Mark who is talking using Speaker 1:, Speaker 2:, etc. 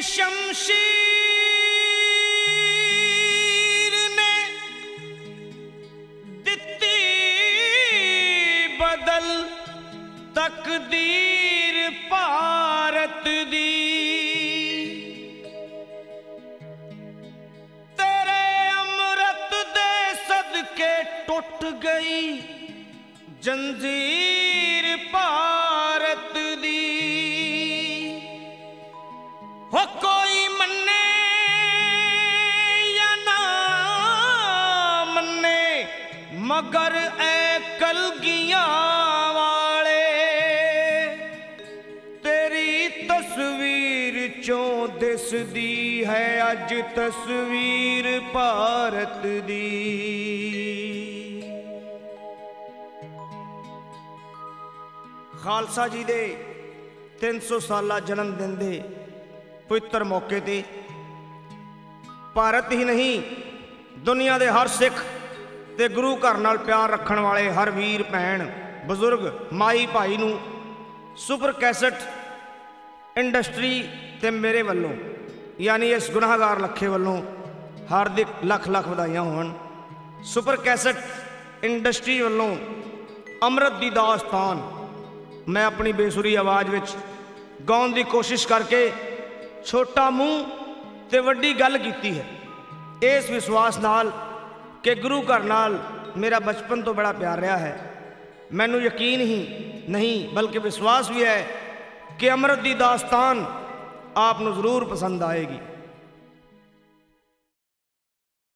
Speaker 1: शमशीर ने दिती बदल तकदीर भारत दी। तेरे अमृत दे सदके टुट गई जंजीर भारत दी। हो कोई मन्ने या ना मन्ने मगर ऐ कलगियां वाले तेरी तस्वीर चों दिसदी है अज तस्वीर भारत दी। खालसा जी दे 300 साला जन्मदिन दे पवित्र मौके ते भारत ही नहीं दुनिया के हर सिख ते गुरु घर नाल प्यार रखण वाले हर वीर भैन बजुर्ग माई भाई नूं सुपर कैसेट इंडस्ट्री ते मेरे वल्लों यानी इस गुनाहगार लखे वल्लों हार्दिक लख लख वधाइयां होण। सुपर कैसेट इंडस्ट्री वल्लों अमृत दी दास्तान मैं अपनी बेसुरी आवाज़ विच गाउण दी कोशिश करके छोटा मूँह ते वड्डी गल कीती है इस विश्वास नाल कि गुरु घर नाल मेरा बचपन तो बड़ा प्यार रहा है। मैनू यकीन ही नहीं बल्कि विश्वास भी है कि अमृत दी दास्तान आप नूं जरूर पसंद आएगी।